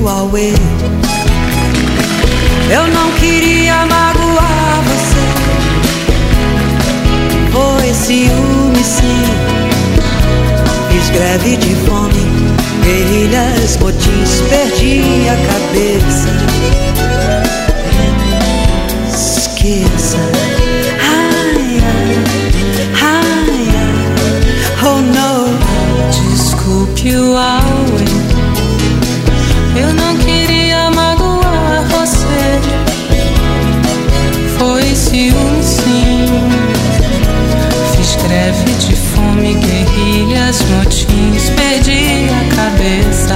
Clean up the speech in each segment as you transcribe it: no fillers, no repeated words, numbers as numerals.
you away. Eu não queria magoar você, foi ciúme sim. Fiz greve de fome, guerrilhas, motins, perdi a cabeça. Esqueça. Ai, ai, ai, ai. Oh no. Desculpe o auê, eu não queria magoar você, foi ciúme sim. Fiz greve de fome, guerrilhas, motins, perdi a cabeça.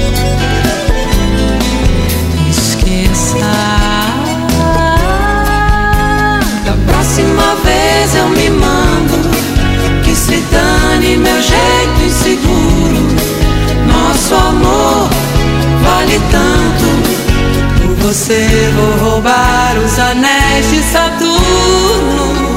Esqueça. Da próxima vez eu me mando, que se dane meu jeito inseguro. Nosso amor vale tanto, por você vou roubar os anéis de Saturno.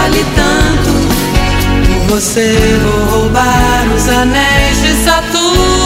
Você vou roubar os anéis de Saturno.